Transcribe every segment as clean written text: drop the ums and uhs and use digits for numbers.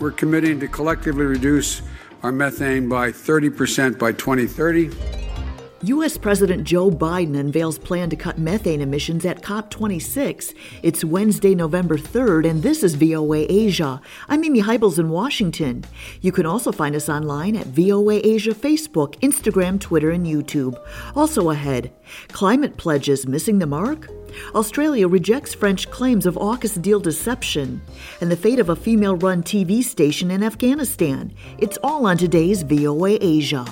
We're committing to collectively reduce our methane by 30% by 2030. U.S. President Joe Biden unveils plan to cut methane emissions at COP26. It's Wednesday, November 3rd, and this is VOA Asia. I'm Amy Heibels in Washington. You can also find us online at VOA Asia Facebook, Instagram, Twitter, and YouTube. Also ahead, climate pledges missing the mark? Australia rejects French claims of AUKUS deal deception, and the fate of a female-run TV station in Afghanistan. It's all on today's VOA Asia.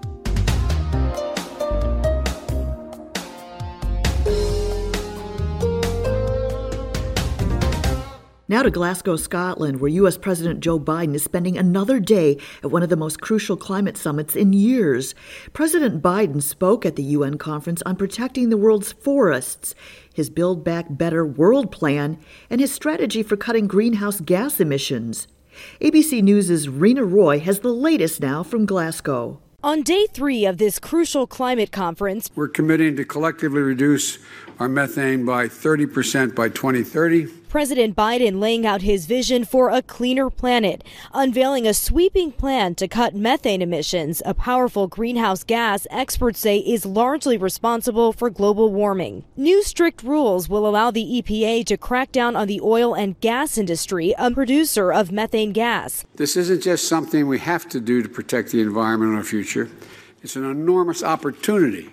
Now to Glasgow, Scotland, where U.S. President Joe Biden is spending another day at one of the most crucial climate summits in years. President Biden spoke at the UN conference on protecting the world's forests, his Build Back Better world plan, and his strategy for cutting greenhouse gas emissions. ABC News' Rena Roy has the latest now from Glasgow. On day 3 of this crucial climate conference, we're committing to collectively reduce our methane by 30% by 2030. President Biden laying out his vision for a cleaner planet, unveiling a sweeping plan to cut methane emissions, a powerful greenhouse gas experts say is largely responsible for global warming. New strict rules will allow the EPA to crack down on the oil and gas industry, a producer of methane gas. This isn't just something we have to do to protect the environment and our future. It's an enormous opportunity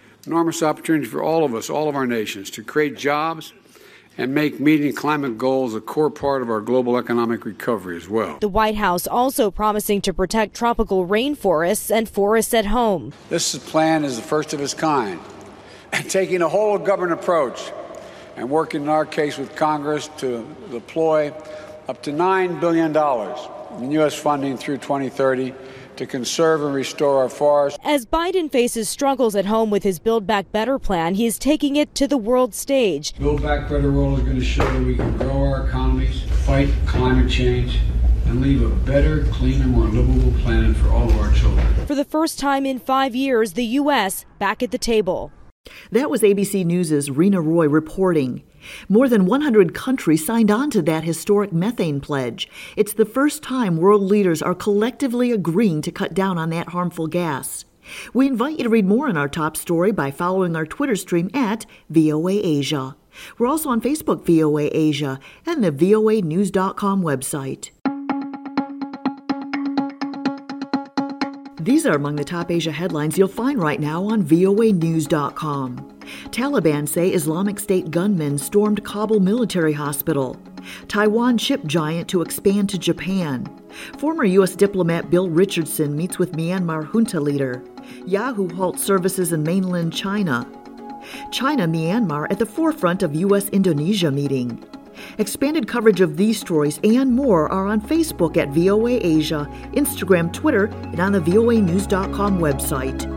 for all of us, all of our nations, to create jobs and make meeting climate goals a core part of our global economic recovery as well. The White House also promising to protect tropical rainforests and forests at home. This plan is the first of its kind, taking a whole of government approach and working in our case with Congress to deploy up to $9 billion in U.S. funding through 2030 to conserve and restore our forests. As Biden faces struggles at home with his Build Back Better plan, he is taking it to the world stage. Build Back Better world is going to show that we can grow our economies, fight climate change, and leave a better, cleaner, more livable planet for all of our children. For the first time in 5 years, the U.S. back at the table. That was ABC News' Rena Roy reporting. More than 100 countries signed on to that historic methane pledge. It's the first time world leaders are collectively agreeing to cut down on that harmful gas. We invite you to read more on our top story by following our Twitter stream at VOA Asia. We're also on Facebook, VOA Asia, and the voanews.com website. These are among the top Asia headlines you'll find right now on voanews.com. Taliban say Islamic State gunmen stormed Kabul military hospital. Taiwan chip giant to expand to Japan. Former U.S. diplomat Bill Richardson meets with Myanmar junta leader. Yahoo halts services in mainland China. China-Myanmar at the forefront of U.S.-Indonesia meeting. Expanded coverage of these stories and more are on Facebook at VOA Asia, Instagram, Twitter, and on the voanews.com website.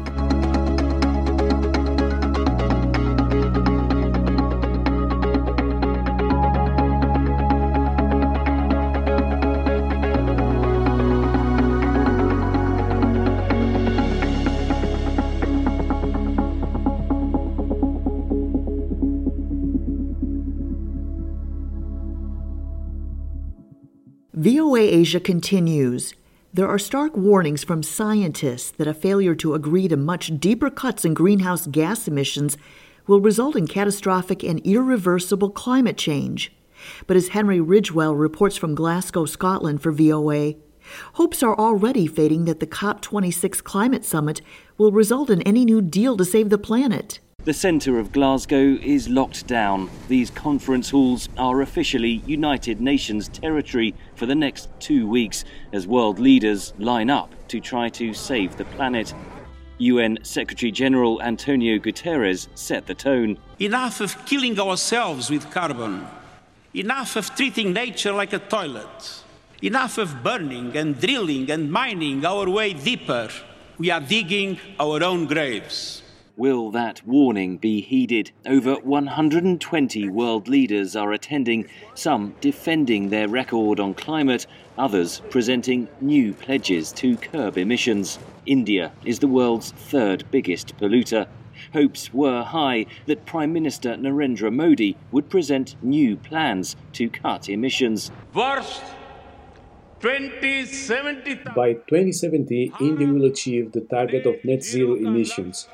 VOA Asia continues. There are stark warnings from scientists that a failure to agree to much deeper cuts in greenhouse gas emissions will result in catastrophic and irreversible climate change. But as Henry Ridgewell reports from Glasgow, Scotland for VOA, hopes are already fading that the COP26 climate summit will result in any new deal to save the planet. The centre of Glasgow is locked down. These conference halls are officially United Nations territory for the next 2 weeks as world leaders line up to try to save the planet. UN Secretary-General Antonio Guterres set the tone. Enough of killing ourselves with carbon. Enough of treating nature like a toilet. Enough of burning and drilling and mining our way deeper. We are digging our own graves. Will that warning be heeded? Over 120 world leaders are attending, some defending their record on climate, others presenting new pledges to curb emissions. India is the world's third biggest polluter. Hopes were high that Prime Minister Narendra Modi would present new plans to cut emissions. First, 2070. By 2070, India will achieve the target of net zero emissions.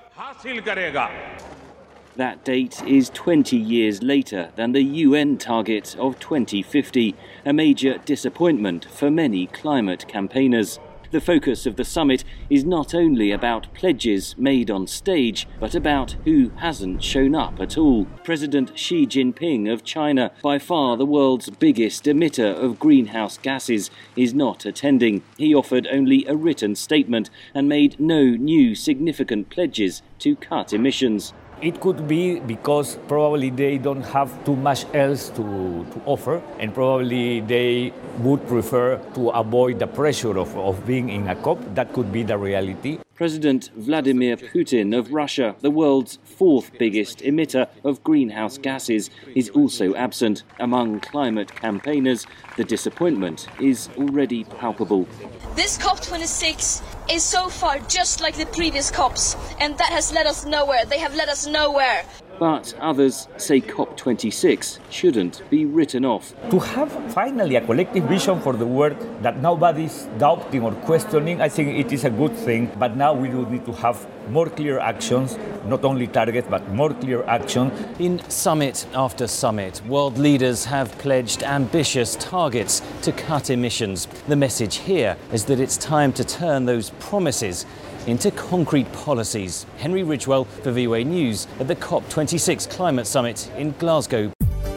That date is 20 years later than the UN target of 2050, a major disappointment for many climate campaigners. The focus of the summit is not only about pledges made on stage, but about who hasn't shown up at all. President Xi Jinping of China, by far the world's biggest emitter of greenhouse gases, is not attending. He offered only a written statement and made no new significant pledges to cut emissions. It could be because probably they don't have too much else to offer, and probably they would prefer to avoid the pressure of being in a COP. That could be the reality. President Vladimir Putin of Russia, the world's fourth biggest emitter of greenhouse gases, is also absent. Among climate campaigners, the disappointment is already palpable. This COP26 is so far just like the previous COPs, and that has led us nowhere. They have led us nowhere. But others say COP26 shouldn't be written off. To have finally a collective vision for the world that nobody's doubting or questioning, I think it is a good thing. But now we do need to have more clear actions, not only targets, but more clear action. In summit after summit, world leaders have pledged ambitious targets to cut emissions. The message here is that it's time to turn those promises into concrete policies. Henry Ridgewell for VOA News at the COP26 Climate Summit in Glasgow.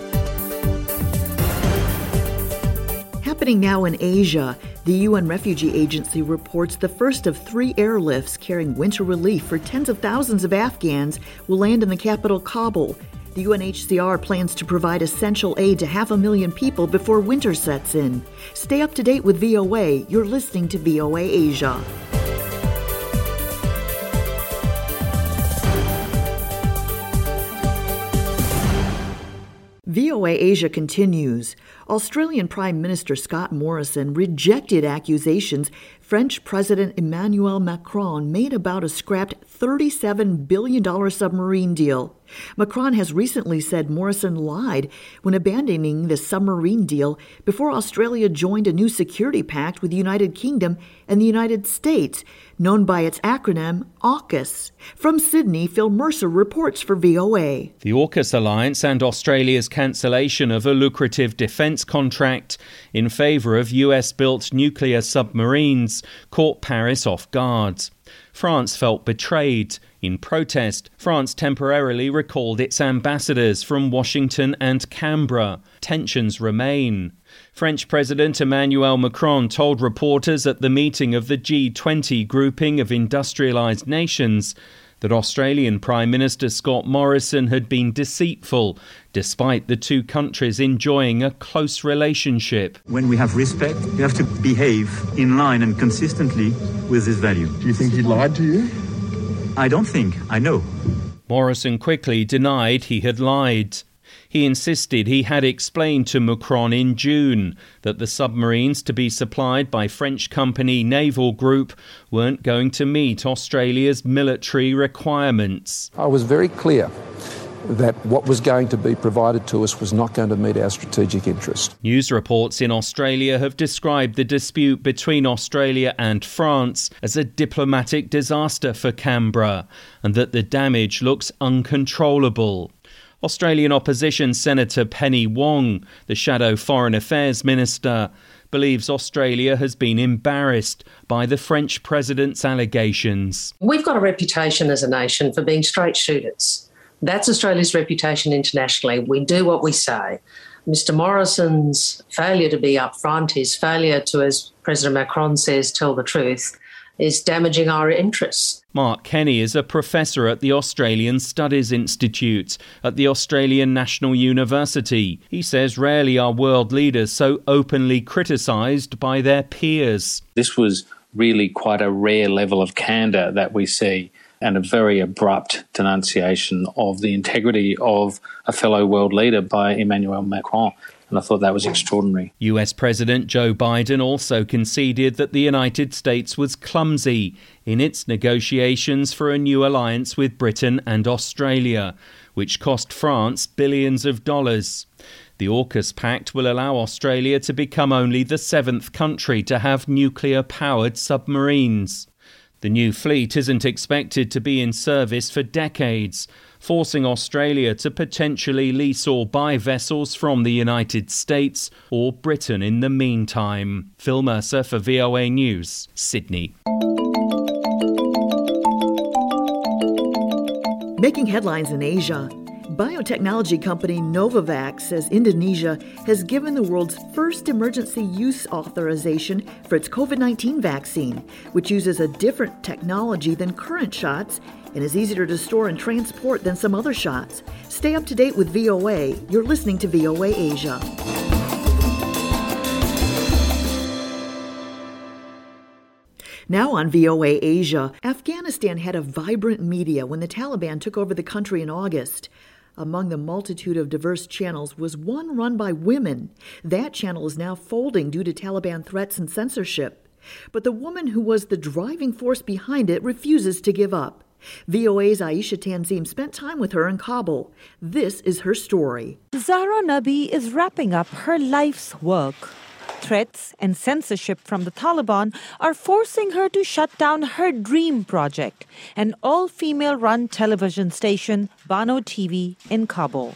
Happening now in Asia, the UN Refugee Agency reports the first of 3 airlifts carrying winter relief for tens of thousands of Afghans will land in the capital, Kabul. The UNHCR plans to provide essential aid to 500,000 people before winter sets in. Stay up to date with VOA. You're listening to VOA Asia. VOA Asia continues. Australian Prime Minister Scott Morrison rejected accusations French President Emmanuel Macron made about a scrapped $37 billion submarine deal. Macron has recently said Morrison lied when abandoning the submarine deal before Australia joined a new security pact with the United Kingdom and the United States, known by its acronym AUKUS. From Sydney, Phil Mercer reports for VOA. The AUKUS alliance and Australia's cancellation of a lucrative defence contract in favour of US-built nuclear submarines caught Paris off guard. France felt betrayed. In protest, France temporarily recalled its ambassadors from Washington and Canberra. Tensions remain. French President Emmanuel Macron told reporters at the meeting of the G20 grouping of industrialised nations that Australian Prime Minister Scott Morrison had been deceitful, despite the two countries enjoying a close relationship. When we have respect, we have to behave in line and consistently with this value. Do you think he lied to you? I don't think. I know. Morrison quickly denied he had lied. He insisted he had explained to Macron in June that the submarines to be supplied by French company Naval Group weren't going to meet Australia's military requirements. I was very clear that what was going to be provided to us was not going to meet our strategic interest. News reports in Australia have described the dispute between Australia and France as a diplomatic disaster for Canberra and that the damage looks uncontrollable. Australian opposition Senator Penny Wong, the shadow Foreign Affairs Minister, believes Australia has been embarrassed by the French president's allegations. We've got a reputation as a nation for being straight shooters. That's Australia's reputation internationally. We do what we say. Mr Morrison's failure to be upfront, his failure to, as President Macron says, tell the truth, is damaging our interests. Mark Kenny is a professor at the Australian Studies Institute at the Australian National University. He says rarely are world leaders so openly criticised by their peers. This was really quite a rare level of candour that we see, and a very abrupt denunciation of the integrity of a fellow world leader by Emmanuel Macron. And I thought that was extraordinary. US President Joe Biden also conceded that the United States was clumsy in its negotiations for a new alliance with Britain and Australia, which cost France billions of dollars. The AUKUS pact will allow Australia to become only the 7th country to have nuclear-powered submarines. The new fleet isn't expected to be in service for decades, forcing Australia to potentially lease or buy vessels from the United States or Britain in the meantime. Phil Mercer for VOA News, Sydney. Making headlines in Asia. Biotechnology company Novavax says Indonesia has given the world's first emergency use authorization for its COVID-19 vaccine, which uses a different technology than current shots and is easier to store and transport than some other shots. Stay up to date with VOA. You're listening to VOA Asia. Now on VOA Asia, Afghanistan had a vibrant media when the Taliban took over the country in August. Among the multitude of diverse channels was one run by women. That channel is now folding due to Taliban threats and censorship. But the woman who was the driving force behind it refuses to give up. VOA's Aisha Tanzim spent time with her in Kabul. This is her story. Zahra Nabi is wrapping up her life's work. Threats and censorship from the Taliban are forcing her to shut down her dream project, an all-female-run television station, Bano TV, in Kabul.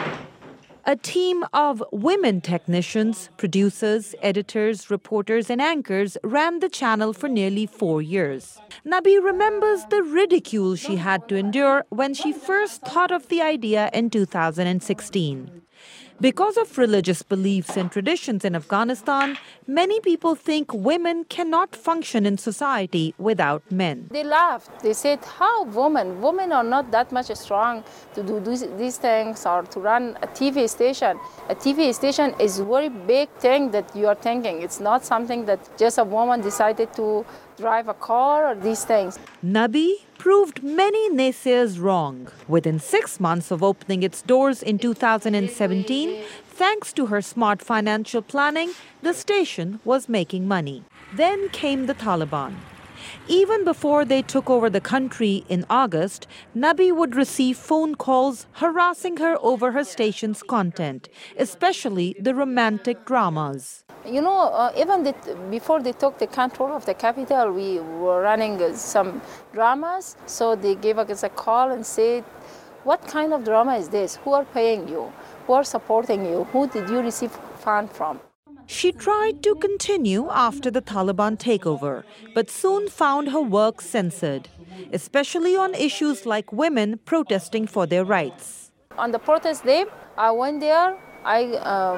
A team of women technicians, producers, editors, reporters, and anchors ran the channel for nearly 4 years. Nabi remembers the ridicule she had to endure when she first thought of the idea in 2016. Because of religious beliefs and traditions in Afghanistan, many people think women cannot function in society without men. They laughed. They said, how women? Women are not that much strong to do these things or to run a TV station. A TV station is a very big thing that you are thinking. It's not something that just a woman decided to drive a car or these things. Nabi proved many naysayers wrong. Within 6 months of opening its doors in 2017, thanks to her smart financial planning, the station was making money. Then came the Taliban. Even before they took over the country in August, Nabi would receive phone calls harassing her over her station's content, especially the romantic dramas. You know, even before they took the control of the capital, we were running some dramas. So they gave us a call and said, what kind of drama is this? Who are paying you? Who are supporting you? Who did you receive funds from? She tried to continue after the Taliban takeover, but soon found her work censored, especially on issues like women protesting for their rights. On the protest day, I went there. They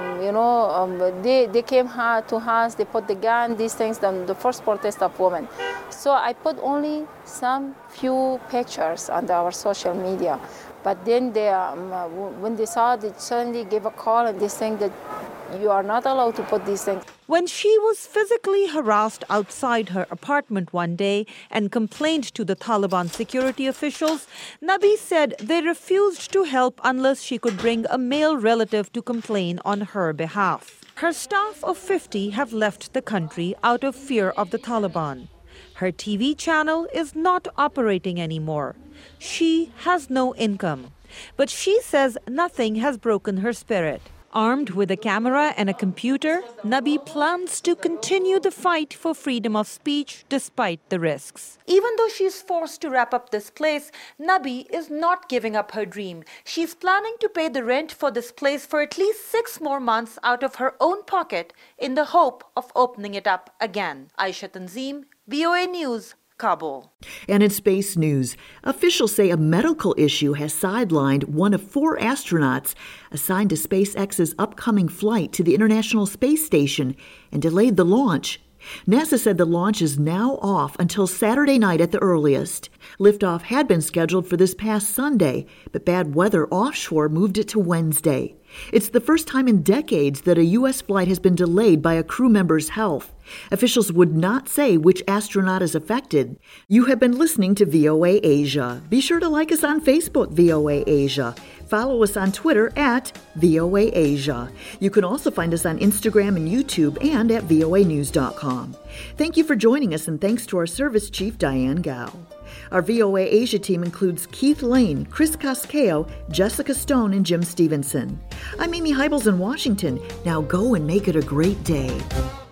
came to us, they put the gun, these things, the first protest of women. So I put only some few pictures on our social media. But then when they saw, they suddenly gave a call and they saying that you are not allowed to put these things. When she was physically harassed outside her apartment one day and complained to the Taliban security officials, Nabi said they refused to help unless she could bring a male relative to complain on her behalf. Her staff of 50 have left the country out of fear of the Taliban. Her TV channel is not operating anymore. She has no income. But she says nothing has broken her spirit. Armed with a camera and a computer, Nabi plans to continue the fight for freedom of speech despite the risks. Even though she's forced to wrap up this place, Nabi is not giving up her dream. She's planning to pay the rent for this place for at least 6 more months out of her own pocket in the hope of opening it up again. Aisha Tanzim, VOA News, Kabul. And in space news, officials say a medical issue has sidelined one of 4 astronauts assigned to SpaceX's upcoming flight to the International Space Station and delayed the launch. NASA said the launch is now off until Saturday night at the earliest. Liftoff had been scheduled for this past Sunday, but bad weather offshore moved it to Wednesday. It's the first time in decades that a U.S. flight has been delayed by a crew member's health. Officials would not say which astronaut is affected. You have been listening to VOA Asia. Be sure to like us on Facebook, VOA Asia. Follow us on Twitter at VOA Asia. You can also find us on Instagram and YouTube and at voanews.com. Thank you for joining us, and thanks to our service chief, Diane Gao. Our VOA Asia team includes Keith Lane, Chris Casqueo, Jessica Stone, and Jim Stevenson. I'm Amy Heibels in Washington. Now go and make it a great day.